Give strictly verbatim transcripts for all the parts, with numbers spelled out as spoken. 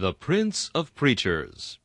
The Prince of Preachers.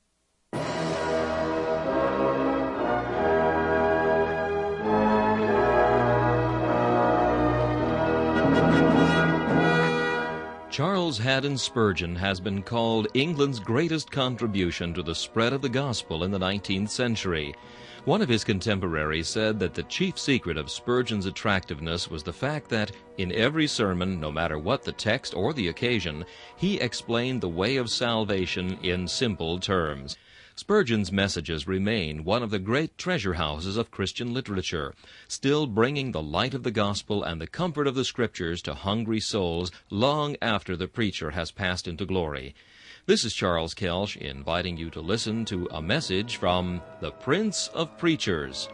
Charles Haddon Spurgeon has been called England's greatest contribution to the spread of the gospel in the nineteenth century. One of his contemporaries said that the chief secret of Spurgeon's attractiveness was the fact that, in every sermon, no matter what the text or the occasion, he explained the way of salvation in simple terms. Spurgeon's messages remain one of the great treasure houses of Christian literature, still bringing the light of the gospel and the comfort of the Scriptures to hungry souls long after the preacher has passed into glory. This is Charles Kelsch inviting you to listen to a message from the Prince of Preachers.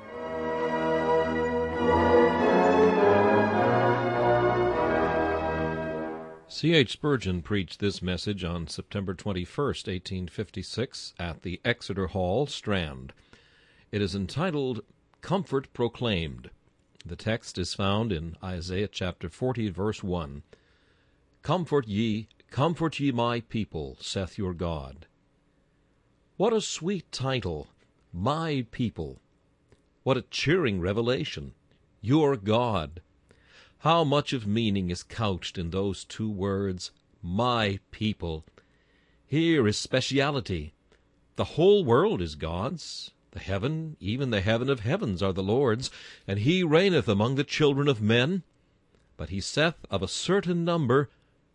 C H Spurgeon preached this message on September twenty-first, eighteen fifty-six, at the Exeter Hall, Strand. It is entitled, Comfort Proclaimed. The text is found in Isaiah chapter forty, verse one. Comfort ye, comfort ye my people, saith your God. What a sweet title, My People. What a cheering revelation, Your God. How much of meaning is couched in those two words, my people. Here is speciality. The whole world is God's. The heaven, even the heaven of heavens, are the Lord's, and he reigneth among the children of men. But he saith of a certain number,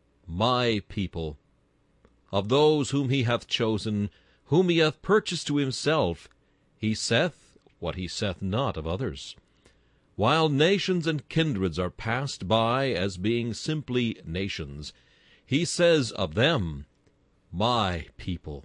my people. Of those whom he hath chosen, whom he hath purchased to himself, he saith what he saith not of others. While nations and kindreds are passed by as being simply nations, he says of them, my people.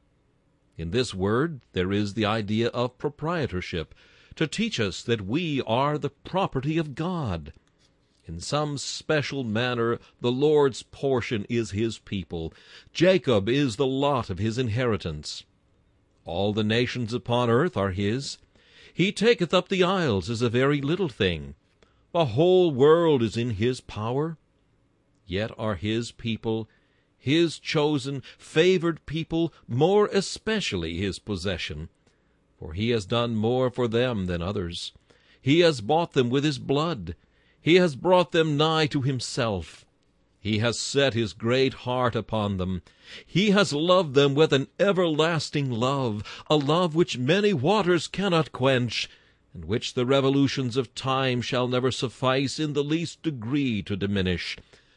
In this word there is the idea of proprietorship, to teach us that we are the property of God. In some special manner the Lord's portion is his people. Jacob is the lot of his inheritance. All the nations upon earth are his. He taketh up the isles as a very little thing. The whole world is in his power. Yet are his people, his chosen, favored people, more especially his possession. For he has done more for them than others. He has bought them with his blood. He has brought them nigh to himself. He has set his great heart upon them. He has loved them with an everlasting love, a love which many waters cannot quench, and which the revolutions of time shall never suffice in the least degree to diminish.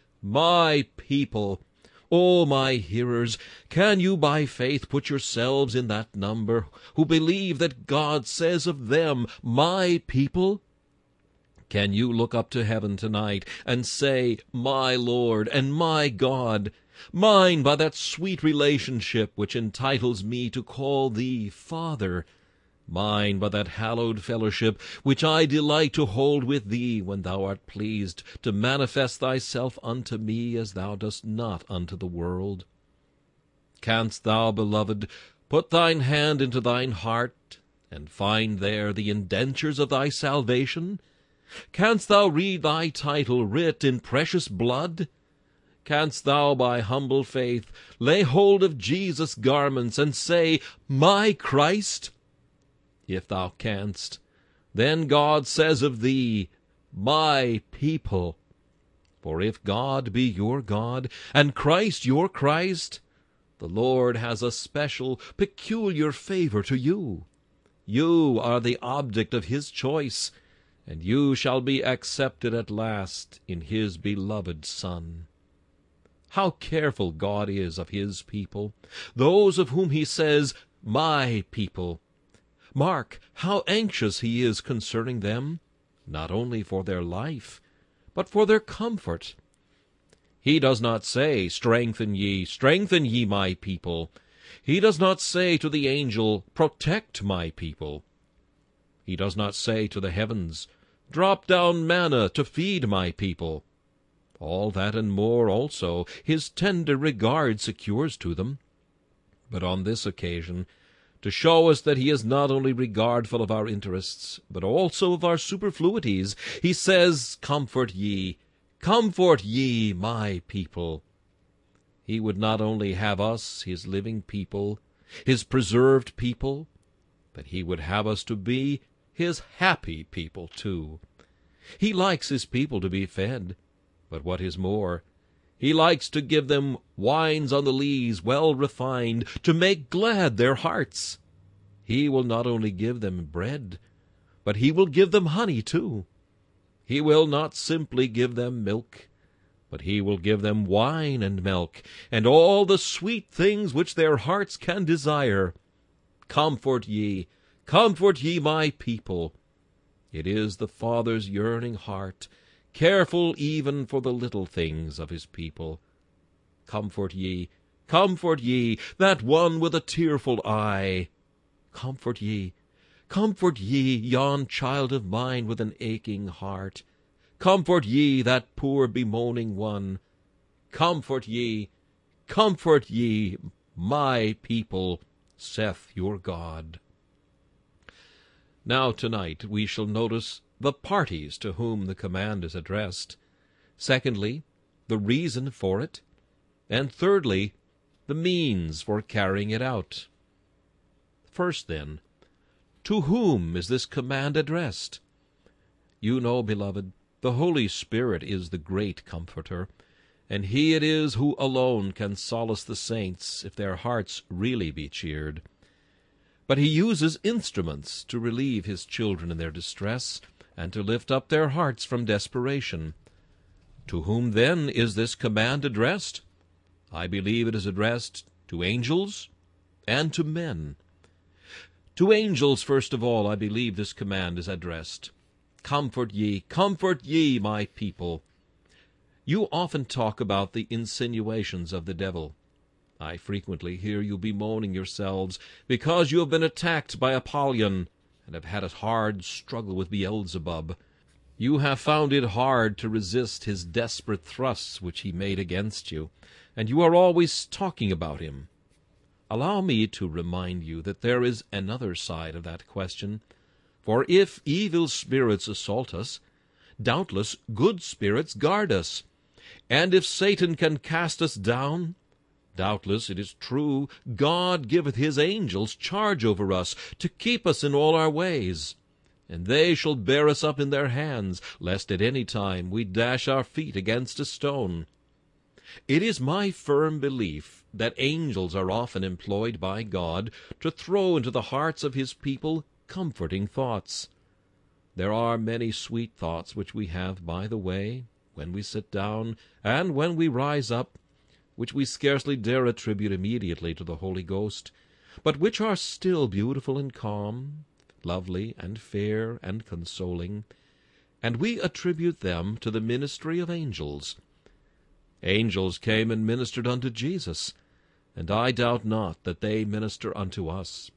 My people, O my hearers, can you by faith put yourselves in that number, who believe that God says of them, my people? Can you look up to heaven tonight and say, my Lord and my God, mine by that sweet relationship which entitles me to call thee Father, mine by that hallowed fellowship which I delight to hold with thee when thou art pleased to manifest thyself unto me as thou dost not unto the world? Canst thou, beloved, put thine hand into thine heart and find there the indentures of thy salvation? Canst thou read thy title writ in precious blood? Canst thou by humble faith lay hold of Jesus' garments and say, my Christ? If thou canst, then God says of thee, my people. For if God be your God, and Christ your Christ, the Lord has a special, peculiar favor to you. You are the object of his choice, and you shall be accepted at last in his beloved Son. How careful God is of his people, those of whom he says, my people. Mark how anxious he is concerning them, not only for their life, but for their comfort. He does not say, strengthen ye, strengthen ye my people. He does not say to the angel, protect my people. He does not say to the heavens, drop down manna to feed my people. All that and more also his tender regard secures to them. But on this occasion, to show us that he is not only regardful of our interests, but also of our superfluities, he says, comfort ye, comfort ye my people. He would not only have us, his living people, his preserved people, but he would have us to be his happy people too. He likes his people to be fed, but what is more, he likes to give them wines on the lees, well refined, to make glad their hearts. He will not only give them bread, but he will give them honey too. He will not simply give them milk, but he will give them wine and milk, and all the sweet things which their hearts can desire. Comfort ye, comfort ye my people. It is the Father's yearning heart, careful even for the little things of his people. Comfort ye, comfort ye, that one with a tearful eye. Comfort ye, comfort ye, yon child of mine with an aching heart. Comfort ye that poor bemoaning one. Comfort ye, comfort ye, my people, saith your God. Now tonight we shall notice the parties to whom the command is addressed. Secondly, the reason for it. And thirdly, the means for carrying it out. First, then, to whom is this command addressed? You know, beloved, the Holy Spirit is the great Comforter, and he it is who alone can solace the saints if their hearts really be cheered. But he uses instruments to relieve his children in their distress, and to lift up their hearts from desperation. To whom, then, is this command addressed? I believe it is addressed to angels and to men. To angels, first of all, I believe this command is addressed. Comfort ye, comfort ye, my people. You often talk about the insinuations of the devil. I frequently hear you bemoaning yourselves because you have been attacked by Apollyon and have had a hard struggle with Beelzebub. You have found it hard to resist his desperate thrusts which he made against you, and you are always talking about him. Allow me to remind you that there is another side of that question. For if evil spirits assault us, doubtless good spirits guard us. And if Satan can cast us down, doubtless it is true God giveth his angels charge over us, to keep us in all our ways. And they shall bear us up in their hands, lest at any time we dash our feet against a stone. It is my firm belief that angels are often employed by God to throw into the hearts of his people comforting thoughts. There are many sweet thoughts which we have by the way, when we sit down, and when we rise up, which we scarcely dare attribute immediately to the Holy Ghost, but which are still beautiful and calm, lovely and fair and consoling, and we attribute them to the ministry of angels. Angels came and ministered unto Jesus, and I doubt not that they minister unto us.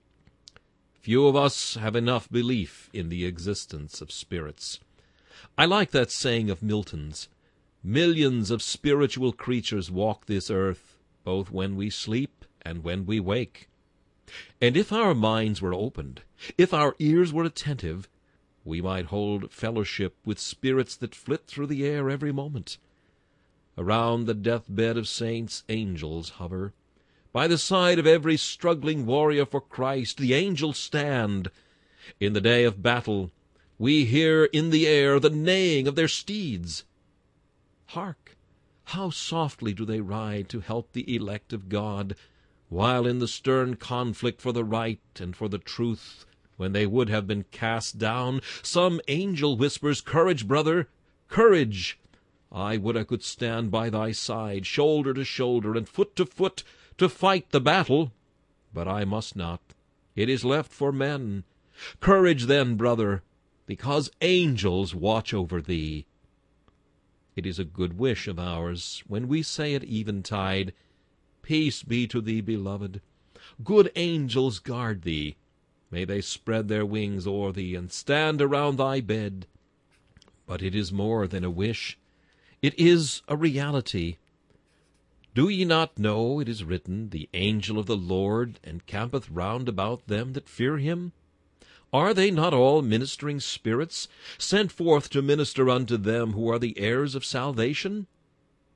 Few of us have enough belief in the existence of spirits. I like that saying of Milton's, "Millions of spiritual creatures walk this earth, both when we sleep and when we wake." And if our minds were opened, if our ears were attentive, we might hold fellowship with spirits that flit through the air every moment. Around the deathbed of saints angels hover. By the side of every struggling warrior for Christ the angels stand. In the day of battle we hear in the air the neighing of their steeds. Hark! How softly do they ride to help the elect of God, while in the stern conflict for the right and for the truth, when they would have been cast down, some angel whispers, "Courage, brother, courage! I would I could stand by thy side, shoulder to shoulder and foot to foot, to fight the battle. But I must not. It is left for men. Courage then, brother, because angels watch over thee." It is a good wish of ours, when we say at eventide, "Peace be to thee, beloved. Good angels guard thee. May they spread their wings o'er thee, and stand around thy bed." But it is more than a wish. It is a reality. Do ye not know it is written, "The angel of the Lord encampeth round about them that fear him"? Are they not all ministering spirits, sent forth to minister unto them who are the heirs of salvation?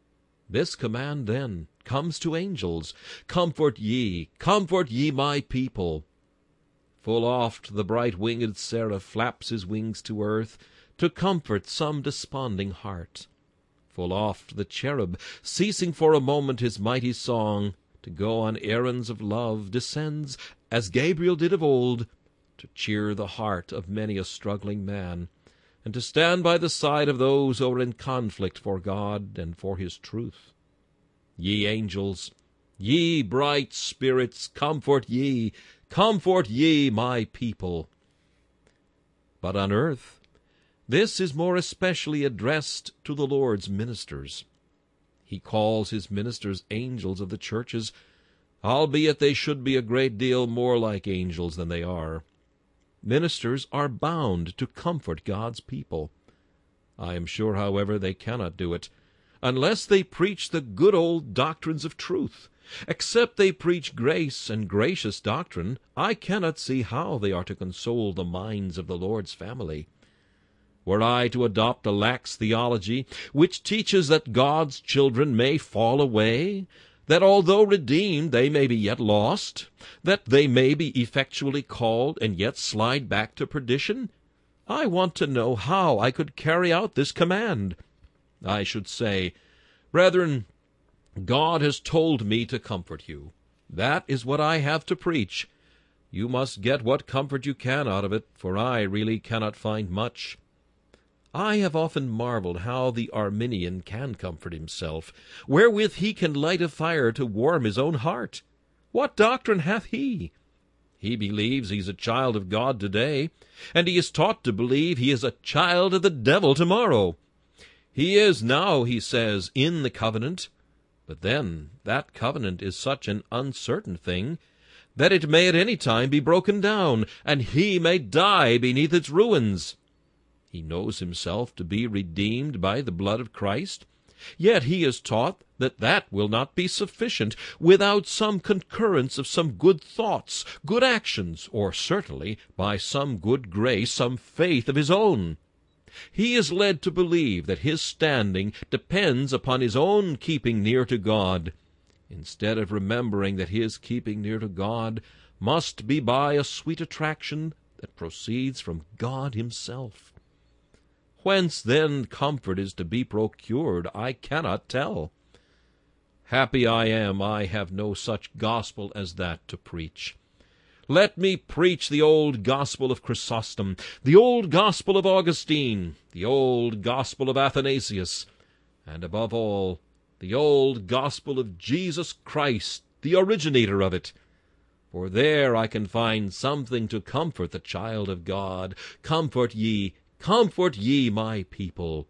This command, then, comes to angels, Comfort ye, comfort ye my people. Full oft the bright-winged seraph flaps his wings to earth, to comfort some desponding heart. Full oft the cherub, ceasing for a moment his mighty song, to go on errands of love, descends, as Gabriel did of old, to cheer the heart of many a struggling man, and to stand by the side of those who are in conflict for God and for his truth. Ye angels, ye bright spirits, comfort ye, comfort ye my people. But on earth, this is more especially addressed to the Lord's ministers. He calls his ministers angels of the churches, albeit they should be a great deal more like angels than they are. Ministers are bound to comfort God's people. I am sure, however, they cannot do it, unless they preach the good old doctrines of truth. Except they preach grace and gracious doctrine, I cannot see how they are to console the minds of the Lord's family. Were I to adopt a lax theology, which teaches that God's children may fall away, that although redeemed they may be yet lost, that they may be effectually called and yet slide back to perdition, I want to know how I could carry out this command. I should say, Brethren, God has told me to comfort you. That is what I have to preach. You must get what comfort you can out of it, for I really cannot find much. I have often marveled how the Arminian can comfort himself, wherewith he can light a fire to warm his own heart. What doctrine hath he? He believes he is a child of God today, and he is taught to believe he is a child of the devil tomorrow. He is now, he says, in the covenant, but then that covenant is such an uncertain thing that it may at any time be broken down, and he may die beneath its ruins. He knows himself to be redeemed by the blood of Christ, yet he is taught that that will not be sufficient without some concurrence of some good thoughts, good actions, or certainly by some good grace, some faith of his own. He is led to believe that his standing depends upon his own keeping near to God, instead of remembering that his keeping near to God must be by a sweet attraction that proceeds from God himself. Whence, then, comfort is to be procured, I cannot tell. Happy I am I have no such gospel as that to preach. Let me preach the old gospel of Chrysostom, the old gospel of Augustine, the old gospel of Athanasius, and above all, the old gospel of Jesus Christ, the originator of it. For there I can find something to comfort the child of God. Comfort ye, comfort ye my people.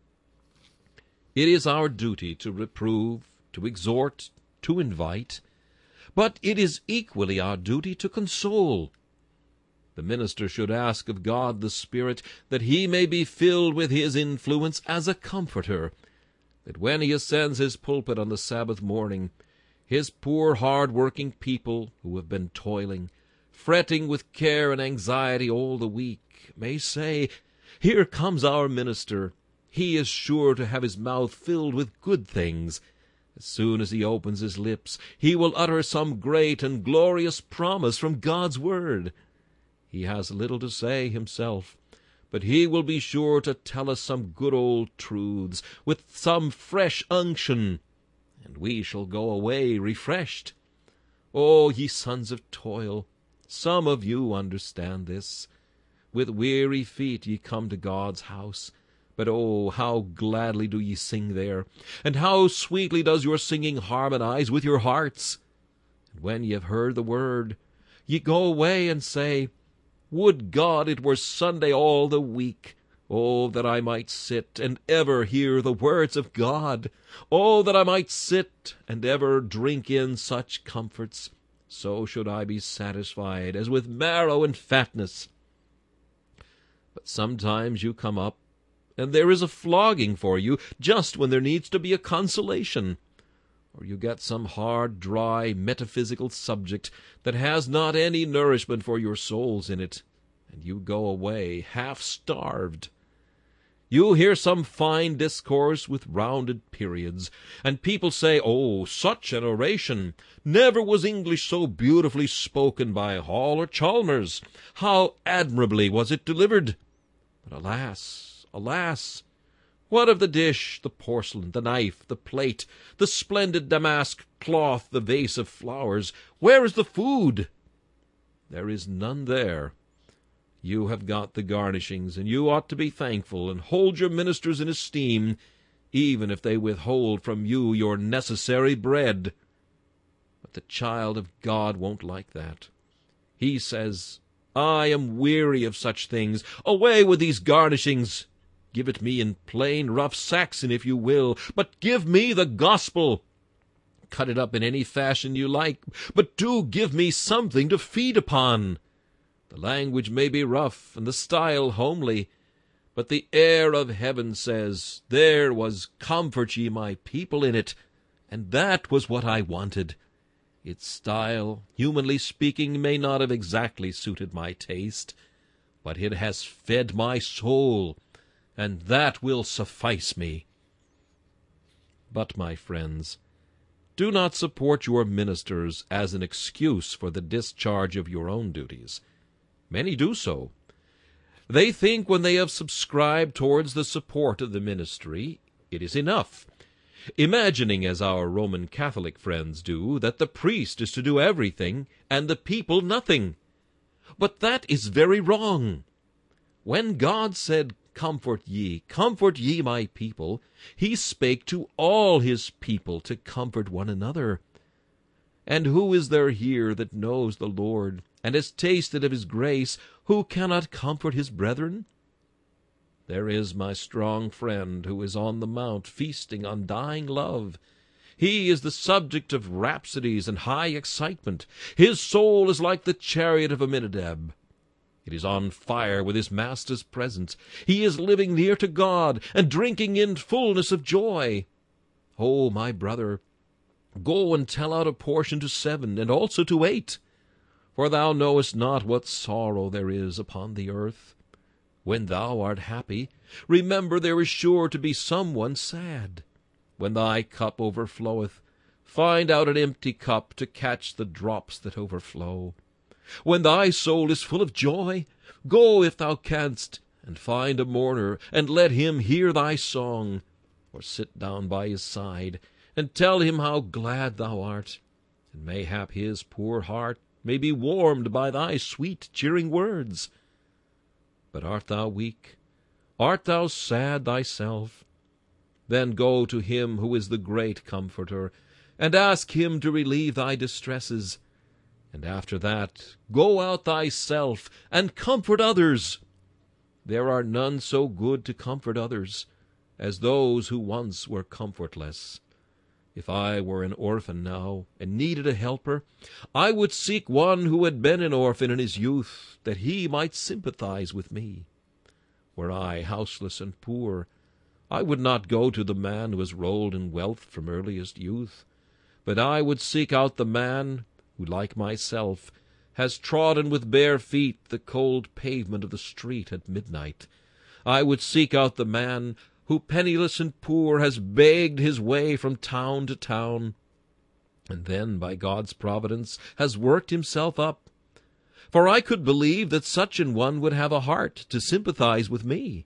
It is our duty to reprove, to exhort, to invite, but it is equally our duty to console. The minister should ask of God the Spirit that he may be filled with his influence as a comforter, that when he ascends his pulpit on the Sabbath morning, his poor hard-working people who have been toiling, fretting with care and anxiety all the week, may say, Here comes our minister. He is sure to have his mouth filled with good things. As soon as he opens his lips, he will utter some great and glorious promise from God's word. He has little to say himself, but he will be sure to tell us some good old truths, with some fresh unction, and we shall go away refreshed. O ye sons of toil, some of you understand this. With weary feet ye come to God's house, but oh, how gladly do ye sing there, and how sweetly does your singing harmonize with your hearts. And when ye have heard the word, ye go away and say, Would God it were Sunday all the week! Oh, that I might sit and ever hear the words of God! Oh, that I might sit and ever drink in such comforts! So should I be satisfied as with marrow and fatness. But sometimes you come up, and there is a flogging for you just when there needs to be a consolation. Or you get some hard, dry, metaphysical subject that has not any nourishment for your souls in it, and you go away half-starved. You hear some fine discourse with rounded periods, and people say, "Oh, such an oration! Never was English so beautifully spoken by Hall or Chalmers. How admirably was it delivered!" But alas, alas! What of the dish, the porcelain, the knife, the plate, the splendid damask cloth, the vase of flowers? Where is the food? There is none there. You have got the garnishings, and you ought to be thankful and hold your ministers in esteem, even if they withhold from you your necessary bread. But the child of God won't like that. He says, "I am weary of such things. Away with these garnishings. Give it me in plain, rough Saxon, if you will, but give me the gospel. Cut it up in any fashion you like, but do give me something to feed upon. The language may be rough, and the style homely, but the air of heaven says, 'There was comfort ye my people in it,' and that was what I wanted. Its style, humanly speaking, may not have exactly suited my taste, but it has fed my soul, and that will suffice me. But, my friends, do not support your ministers as an excuse for the discharge of your own duties. Many do so. They think when they have subscribed towards the support of the ministry, it is enough, imagining, as our Roman Catholic friends do, that the priest is to do everything and the people nothing. But that is very wrong. When God said, "Comfort ye, comfort ye my people," he spake to all his people to comfort one another. And who is there here that knows the Lord, and has tasted of his grace, who cannot comfort his brethren? There is my strong friend who is on the mount feasting on dying love. He is the subject of rhapsodies and high excitement. His soul is like the chariot of Aminadab. It is on fire with his master's presence. He is living near to God, and drinking in fullness of joy. Oh, my brother, go and tell out a portion to seven, and also to eight. For thou knowest not what sorrow there is upon the earth. When thou art happy, remember there is sure to be some one sad. When thy cup overfloweth, find out an empty cup to catch the drops that overflow. When thy soul is full of joy, go, if thou canst, and find a mourner, and let him hear thy song, or sit down by his side, and tell him how glad thou art, and mayhap his poor heart may be warmed by thy sweet cheering words. But art thou weak? Art thou sad thyself? Then go to him who is the great Comforter, and ask him to relieve thy distresses. And after that, go out thyself, and comfort others. There are none so good to comfort others as those who once were comfortless. If I were an orphan now, and needed a helper, I would seek one who had been an orphan in his youth, that he might sympathize with me. Were I houseless and poor, I would not go to the man who has rolled in wealth from earliest youth, but I would seek out the man who, like myself, has trodden with bare feet the cold pavement of the street at midnight. I would seek out the man who, penniless and poor, has begged his way from town to town, and then, by God's providence, has worked himself up. For I could believe that such an one would have a heart to sympathize with me.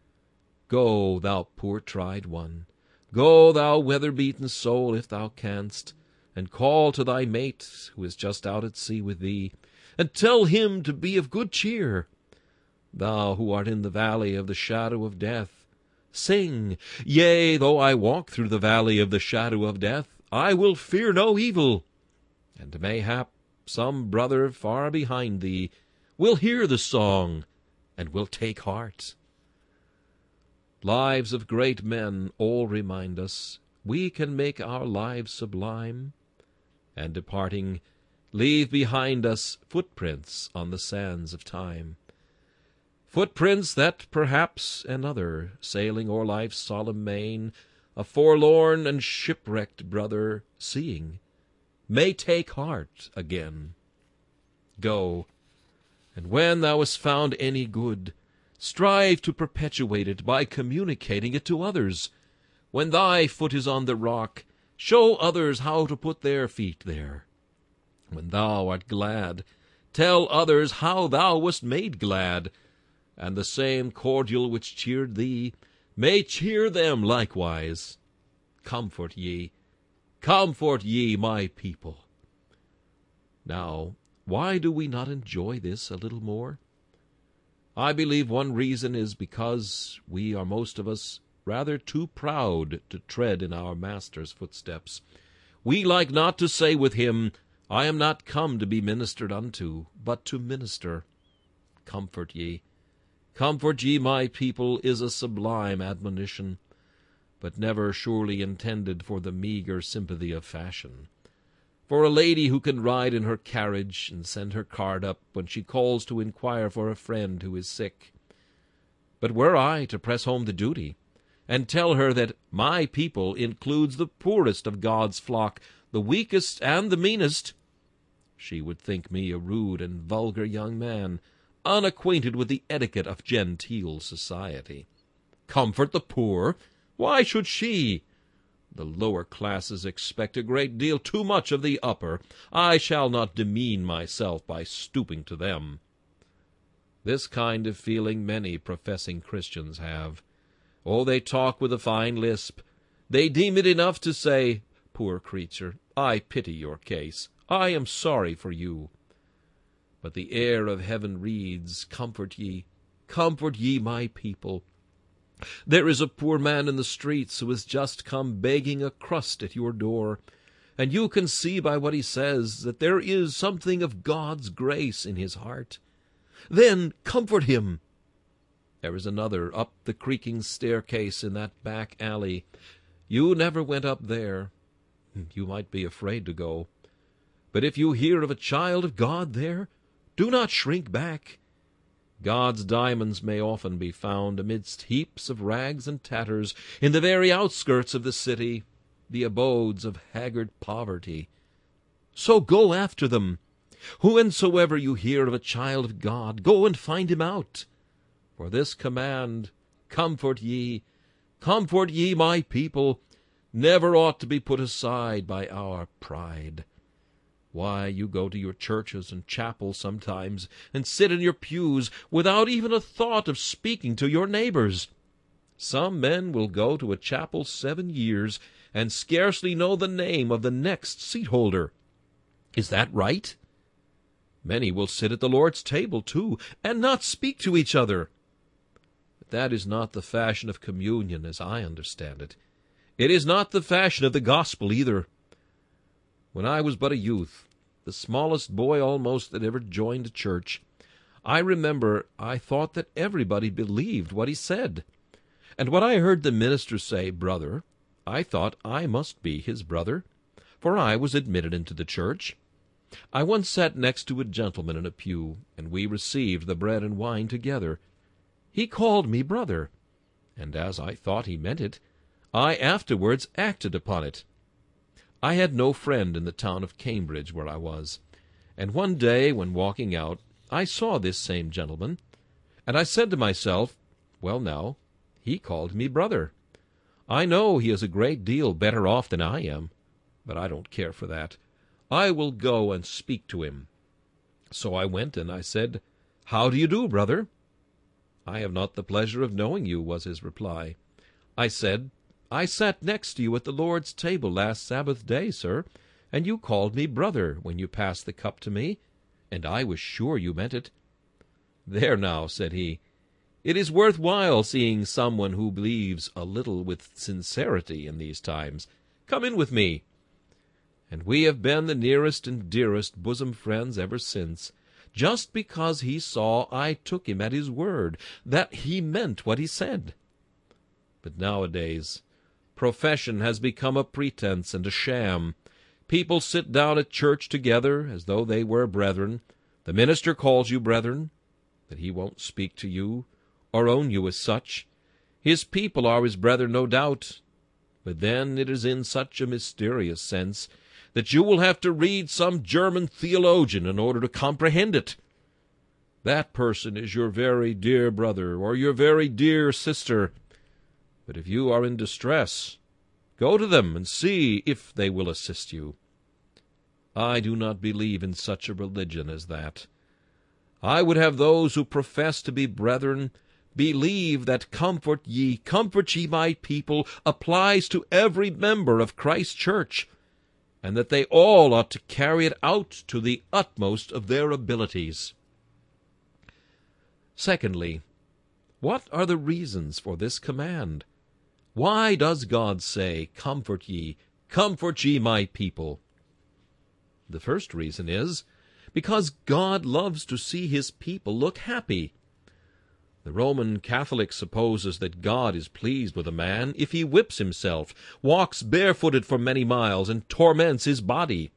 Go, thou poor tried one, go, thou weather-beaten soul, if thou canst, and call to thy mate, who is just out at sea with thee, and tell him to be of good cheer. Thou who art in the valley of the shadow of death, sing, "Yea, though I walk through the valley of the shadow of death, I will fear no evil." And mayhap some brother far behind thee will hear the song, and will take heart. Lives of great men all remind us we can make our lives sublime, and departing, leave behind us footprints on the sands of time. Footprints that perhaps another, sailing o'er life's solemn main, a forlorn and shipwrecked brother, seeing, may take heart again. Go, and when thou hast found any good, Strive to perpetuate it by communicating it to others. When thy foot is on the rock, show others how to put their feet there. When thou art glad, tell others how thou wast made glad, and the same cordial which cheered thee may cheer them likewise. Comfort ye, comfort ye, my people. Now, why do we not enjoy this a little more? I believe one reason is because we are most of us rather too proud to tread in our Master's footsteps. We like not to say with him, I am not come to be ministered unto, but to minister. Comfort ye, comfort ye, my people, is a sublime admonition, but never surely intended for the meagre sympathy of fashion. For a lady who can ride in her carriage and send her card up when she calls to inquire for a friend who is sick. But were I to press home the duty, and tell her that my people includes the poorest of God's flock, the weakest and the meanest, she would think me a rude and vulgar young man, unacquainted with the etiquette of genteel society. Comfort the poor? Why should she? The lower classes expect a great deal too much of the upper. I shall not demean myself by stooping to them. This kind of feeling many professing Christians have. Oh, they talk with a fine lisp. They deem it enough to say, Poor creature, I pity your case. I am sorry for you. But the air of heaven reads, Comfort ye, comfort ye, my people. There is a poor man in the streets who has just come begging a crust at your door, and you can see by what he says that there is something of God's grace in his heart. Then comfort him. There is another up the creaking staircase in that back alley. You never went up there. You might be afraid to go. But if you hear of a child of God there, do not shrink back. God's diamonds may often be found amidst heaps of rags and tatters in the very outskirts of the city, the abodes of haggard poverty. So go after them. Whensoever you hear of a child of God, go and find him out. For this command, Comfort ye, comfort ye, my people, never ought to be put aside by our pride. Why, you go to your churches and chapels sometimes, and sit in your pews without even a thought of speaking to your neighbors. Some men will go to a chapel seven years and scarcely know the name of the next seat-holder. Is that right? Many will sit at the Lord's table, too, and not speak to each other. But that is not the fashion of communion as I understand it. It is not the fashion of the gospel either. When I was but a youth, the smallest boy almost that ever joined a church, I remember I thought that everybody believed what he said. And when I heard the minister say, Brother, I thought I must be his brother, for I was admitted into the church. I once sat next to a gentleman in a pew, and we received the bread and wine together. He called me brother, and as I thought he meant it, I afterwards acted upon it. I had no friend in the town of Cambridge where I was, and one day when walking out I saw this same gentleman, and I said to myself, Well now, he called me brother. I know he is a great deal better off than I am, but I don't care for that. I will go and speak to him. So I went, and I said, How do you do, brother? I have not the pleasure of knowing you, was his reply. I said, I sat next to you at the Lord's table last Sabbath day, sir, and you called me brother when you passed the cup to me, and I was sure you meant it. There now, said he, it is worth while seeing someone who believes a little with sincerity in these times. Come in with me. And we have been the nearest and dearest bosom friends ever since, just because he saw I took him at his word, that he meant what he said. But nowadays profession has become a pretense and a sham. People sit down at church together as though they were brethren. The minister calls you brethren, but he won't speak to you or own you as such. His people are his brethren, no doubt, but then it is in such a mysterious sense that you will have to read some German theologian in order to comprehend it. That person is your very dear brother or your very dear sister. But if you are in distress, go to them and see if they will assist you. I do not believe in such a religion as that. I would have those who profess to be brethren believe that comfort ye, comfort ye my people, applies to every member of Christ's church, and that they all ought to carry it out to the utmost of their abilities. Secondly, what are the reasons for this command? Why does God say, "Comfort ye, comfort ye my people"? The first reason is because God loves to see his people look happy. The Roman Catholic supposes that God is pleased with a man if he whips himself, walks barefooted for many miles, and torments his body.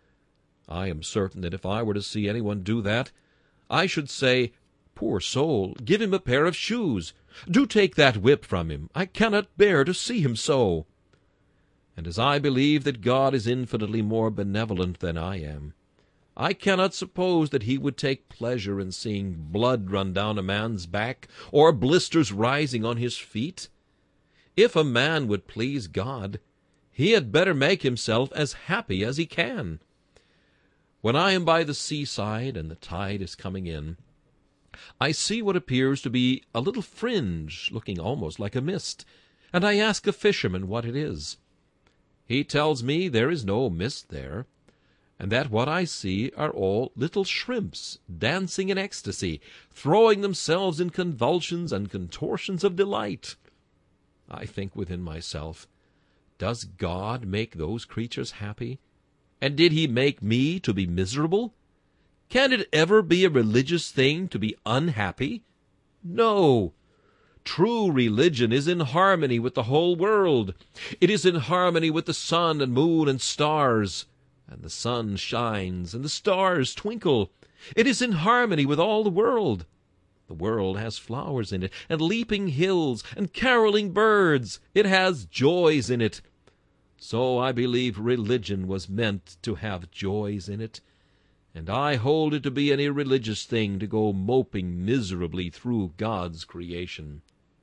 I am certain that if I were to see anyone do that, I should say, "Poor soul, give him a pair of shoes. Do take that whip from him. I cannot bear to see him so." And as I believe that God is infinitely more benevolent than I am, I cannot suppose that he would take pleasure in seeing blood run down a man's back, or blisters rising on his feet. If a man would please God, he had better make himself as happy as he can. When I am by the seaside and the tide is coming in, I see what appears to be a little fringe, looking almost like a mist, and I ask a fisherman what it is. He tells me there is no mist there, and that what I see are all little shrimps dancing in ecstasy, throwing themselves in convulsions and contortions of delight. I think within myself, does God make those creatures happy? And did he make me to be miserable? Can it ever be a religious thing to be unhappy? No. True religion is in harmony with the whole world. It is in harmony with the sun and moon and stars. And the sun shines, and the stars twinkle. It is in harmony with all the world. The world has flowers in it, and leaping hills, and caroling birds. It has joys in it. So I believe religion was meant to have joys in it, and I hold it to be an irreligious thing to go moping miserably through God's creation.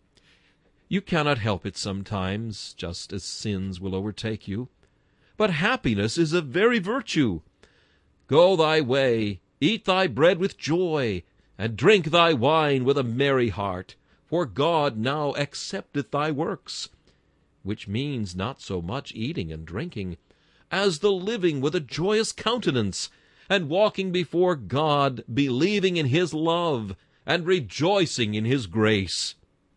You cannot help it sometimes, just as sins will overtake you. But happiness is a very virtue. Go thy way, eat thy bread with joy, and drink thy wine with a merry heart, for God now accepteth thy works, which means not so much eating and drinking, as the living with a joyous countenance, and walking before God, believing in his love, and rejoicing in his grace.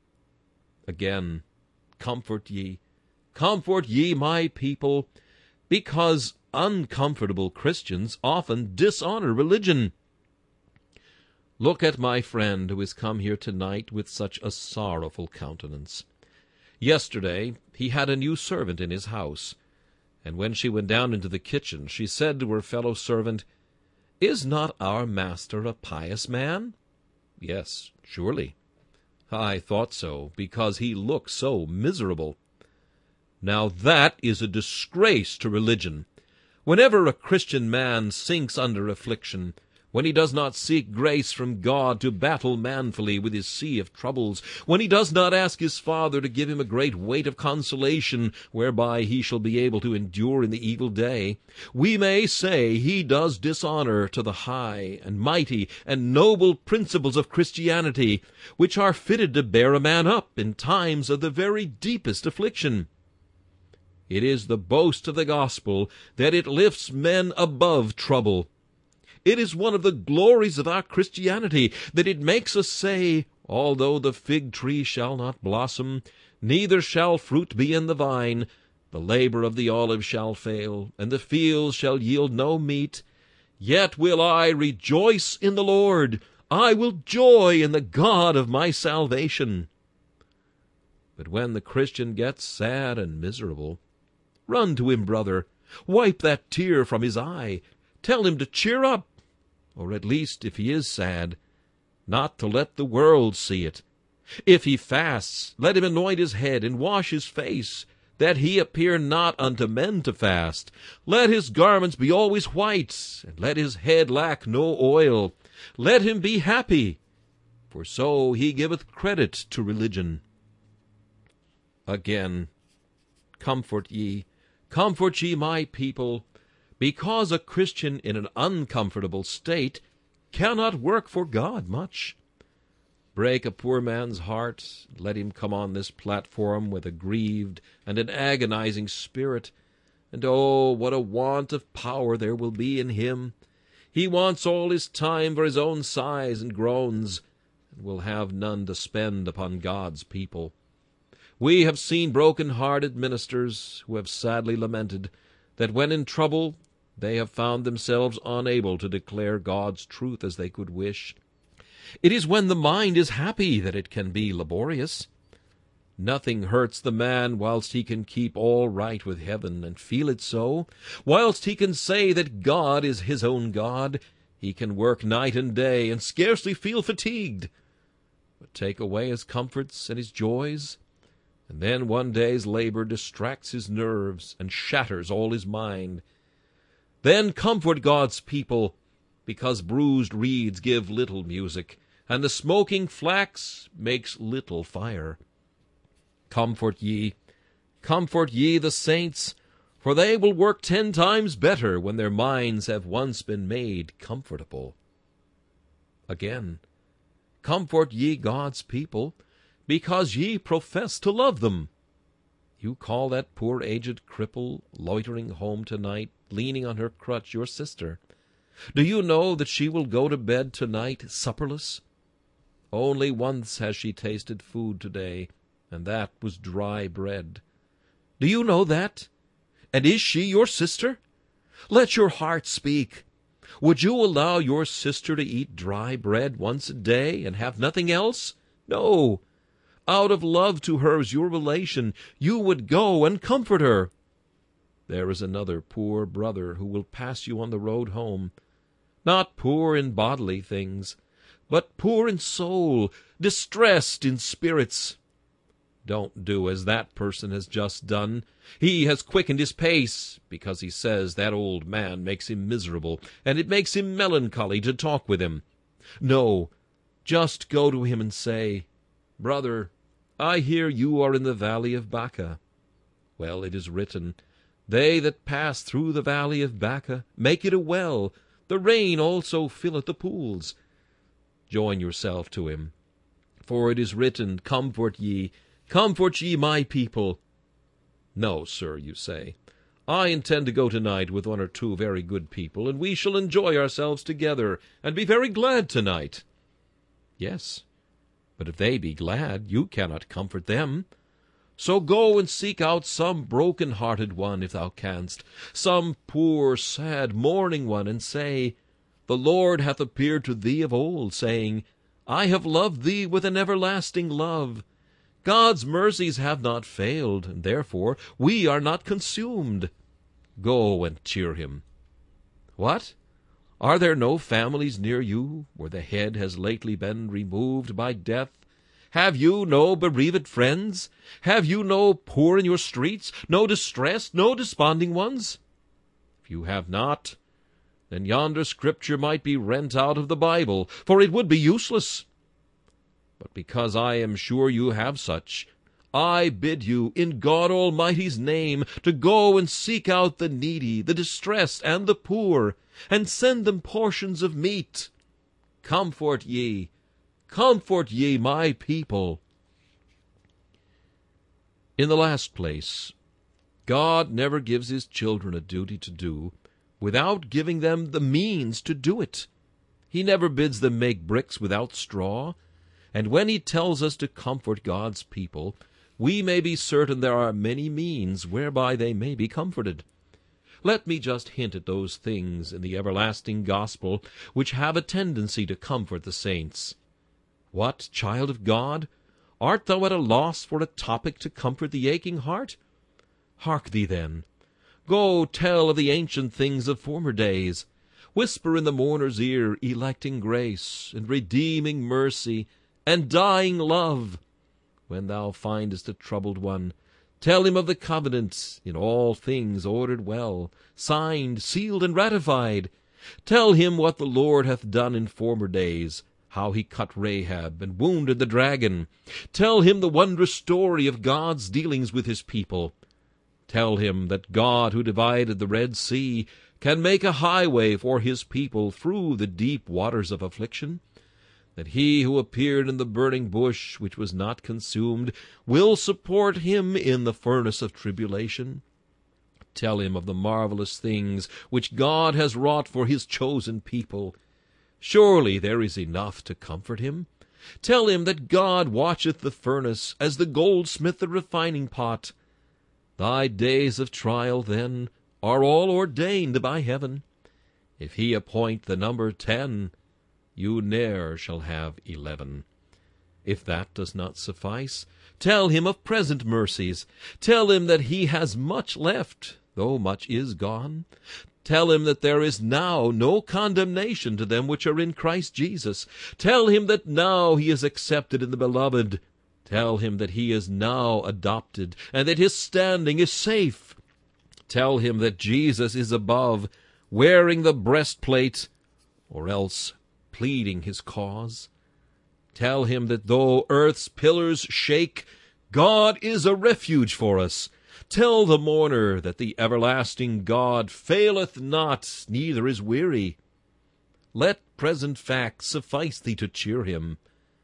Again, comfort ye, comfort ye my people, because uncomfortable Christians often dishonor religion. Look at my friend who has come here tonight with such a sorrowful countenance. Yesterday he had a new servant in his house, and when she went down into the kitchen, she said to her fellow servant, "Is not our master a pious man?" "Yes, surely." "I thought so, because he looks so miserable." Now that is a disgrace to religion. Whenever a Christian man sinks under affliction, when he does not seek grace from God to battle manfully with his sea of troubles, when he does not ask his Father to give him a great weight of consolation whereby he shall be able to endure in the evil day, we may say he does dishonor to the high and mighty and noble principles of Christianity, which are fitted to bear a man up in times of the very deepest affliction. It is the boast of the gospel that it lifts men above trouble. It is one of the glories of our Christianity that it makes us say, "Although the fig tree shall not blossom, neither shall fruit be in the vine, the labor of the olive shall fail, and the fields shall yield no meat, yet will I rejoice in the Lord. I will joy in the God of my salvation." But when the Christian gets sad and miserable, run to him, brother. Wipe that tear from his eye. Tell him to cheer up, or at least, if he is sad, not to let the world see it. If he fasts, let him anoint his head and wash his face, that he appear not unto men to fast. Let his garments be always white, and let his head lack no oil. Let him be happy, for so he giveth credit to religion. Again, comfort ye, comfort ye my people, because a Christian in an uncomfortable state cannot work for God much. Break a poor man's heart, let him come on this platform with a grieved and an agonizing spirit, and oh, what a want of power there will be in him! He wants all his time for his own sighs and groans, and will have none to spend upon God's people. We have seen broken-hearted ministers who have sadly lamented that when in trouble they have found themselves unable to declare God's truth as they could wish. It is when the mind is happy that it can be laborious. Nothing hurts the man whilst he can keep all right with heaven and feel it so. Whilst he can say that God is his own God, he can work night and day and scarcely feel fatigued. But take away his comforts and his joys, and then one day's labor distracts his nerves and shatters all his mind. Then comfort God's people, because bruised reeds give little music, and the smoking flax makes little fire. Comfort ye, comfort ye the saints, for they will work ten times better when their minds have once been made comfortable. Again, comfort ye God's people, because ye profess to love them. You call that poor aged cripple loitering home tonight, leaning on her crutch, your sister. Do you know that she will go to bed tonight supperless? Only once has she tasted food today, and that was dry bread. Do you know that? And is she your sister? Let your heart speak. Would you allow your sister to eat dry bread once a day and have nothing else? No. Out of love to her as your relation, you would go and comfort her. There is another poor brother who will pass you on the road home, not poor in bodily things, but poor in soul, distressed in spirits. Don't do as that person has just done. He has quickened his pace, because he says that old man makes him miserable, and it makes him melancholy to talk with him. No, just go to him and say, Brother, I hear you are in the valley of Baca. Well, it is written, They that pass through the valley of Baca make it a well, the rain also filleth the pools. Join yourself to him, for it is written, Comfort ye, comfort ye my people. No, sir, you say, I intend to go tonight with one or two very good people, and we shall enjoy ourselves together, and be very glad tonight. Yes, but if they be glad, you cannot comfort them. So go and seek out some broken-hearted one, if thou canst, some poor, sad, mourning one, and say, The Lord hath appeared to thee of old, saying, I have loved thee with an everlasting love. God's mercies have not failed, and therefore we are not consumed. Go and cheer him. What? Are there no families near you, where the head has lately been removed by death? Have you no bereaved friends? Have you no poor in your streets, no distressed, no desponding ones? If you have not, then yonder scripture might be rent out of the Bible, for it would be useless. But because I am sure you have such, I bid you, in God Almighty's name, to go and seek out the needy, the distressed, and the poor, and send them portions of meat. Comfort ye, comfort ye my people. In the last place, God never gives his children a duty to do without giving them the means to do it. He never bids them make bricks without straw, and when he tells us to comfort God's people, we may be certain there are many means whereby they may be comforted. Let me just hint at those things in the everlasting gospel which have a tendency to comfort the saints. What, child of God? Art thou at a loss for a topic to comfort the aching heart? Hark thee, then. Go tell of the ancient things of former days. Whisper in the mourner's ear electing grace, and redeeming mercy, and dying love. When thou findest a troubled one, tell him of the covenant, in all things ordered well, signed, sealed, and ratified, Tell him what the Lord hath done in former days, how he cut Rahab and wounded the dragon. Tell him the wondrous story of God's dealings with his people. Tell him that God, who divided the Red Sea, can make a highway for his people through the deep waters of affliction, that he who appeared in the burning bush, which was not consumed, will support him in the furnace of tribulation. Tell him of the marvelous things which God has wrought for his chosen people. Surely there is enough to comfort him. Tell him that God watcheth the furnace, as the goldsmith the refining pot. Thy days of trial, then, are all ordained by heaven. If he appoint the number ten, you ne'er shall have eleven. If that does not suffice, tell him of present mercies. Tell him that he has much left, though much is gone. Tell him that there is now no condemnation to them which are in Christ Jesus. Tell him that now he is accepted in the Beloved. Tell him that he is now adopted, and that his standing is safe. Tell him that Jesus is above, wearing the breastplate, or else pleading his cause. Tell him that though earth's pillars shake, God is a refuge for us. Tell the mourner that the everlasting God faileth not, neither is weary. Let present facts suffice thee to cheer him.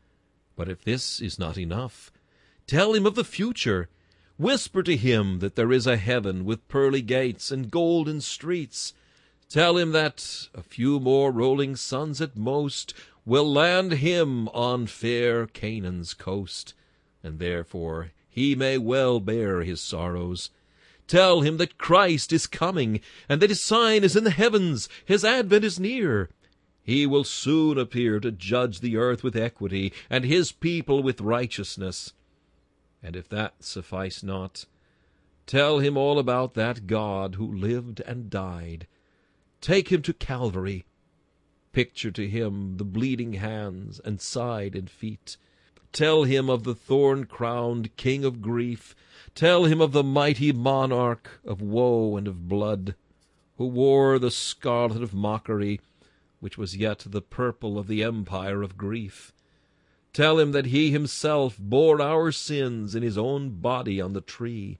But if this is not enough, tell him of the future. Whisper to him that there is a heaven with pearly gates and golden streets. Tell him that a few more rolling suns at most will land him on fair Canaan's coast, and therefore he may well bear his sorrows. Tell him that Christ is coming, and that his sign is in the heavens, his advent is near. He will soon appear to judge the earth with equity, and his people with righteousness. And if that suffice not, tell him all about that God who lived and died. Take him to Calvary. Picture to him the bleeding hands and side and feet. Tell him of the thorn-crowned King of grief. Tell him of the mighty monarch of woe and of blood, who wore the scarlet of mockery, which was yet the purple of the empire of grief. Tell him that he himself bore our sins in his own body on the tree.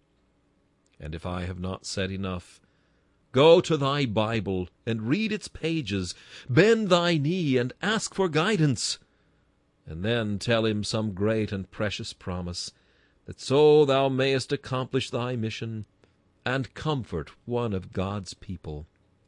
And if I have not said enough, go to thy Bible and read its pages, bend thy knee and ask for guidance, and then tell him some great and precious promise, that so thou mayest accomplish thy mission and comfort one of God's people.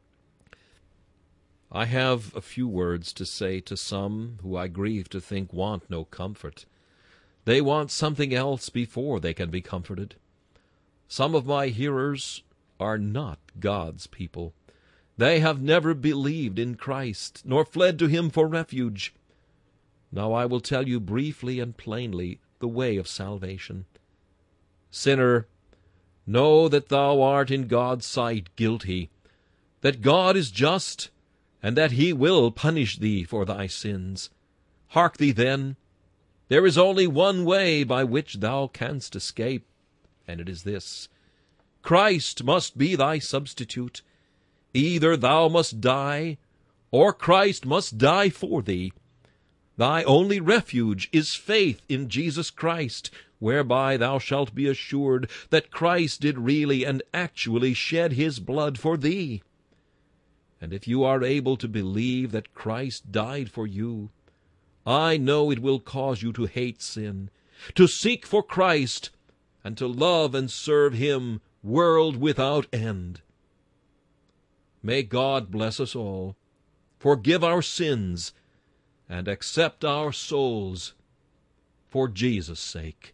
I have a few words to say to some who I grieve to think want no comfort. They want something else before they can be comforted. Some of my hearers are not God's people. They have never believed in Christ, nor fled to him for refuge. Now I will tell you briefly and plainly the way of salvation. Sinner, know that thou art in God's sight guilty, that God is just, and that he will punish thee for thy sins. Hark thee then, there is only one way by which thou canst escape, and it is this: Christ must be thy substitute. Either thou must die, or Christ must die for thee. Thy only refuge is faith in Jesus Christ, whereby thou shalt be assured that Christ did really and actually shed his blood for thee. And if you are able to believe that Christ died for you, I know it will cause you to hate sin, to seek for Christ, and to love and serve him world without end. May God bless us all, forgive our sins, and accept our souls for Jesus' sake.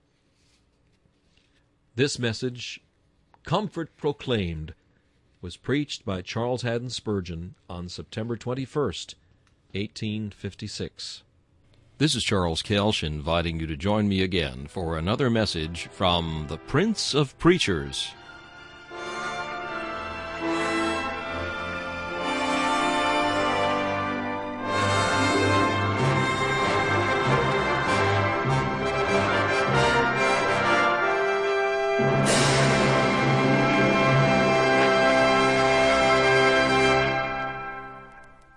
This message, Comfort Proclaimed, was preached by Charles Haddon Spurgeon on September twenty-first, eighteen fifty-six. This is Charles Kelsch inviting you to join me again for another message from the Prince of Preachers.